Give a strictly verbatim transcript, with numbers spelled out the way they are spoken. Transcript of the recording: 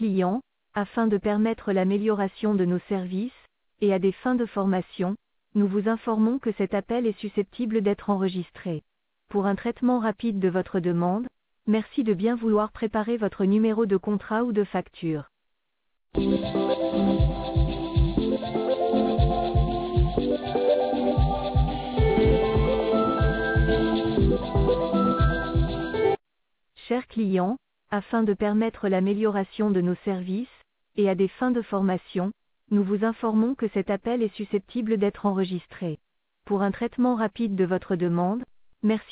clients, afin de permettre l'amélioration de nos services, et à des fins de formation, nous vous informons que cet appel est susceptible d'être enregistré. Pour un traitement rapide de votre demande, merci de bien vouloir préparer votre numéro de contrat ou de facture. Chers clients, afin de permettre l'amélioration de nos services, et à des fins de formation, nous vous informons que cet appel est susceptible d'être enregistré. Pour un traitement rapide de votre demande, merci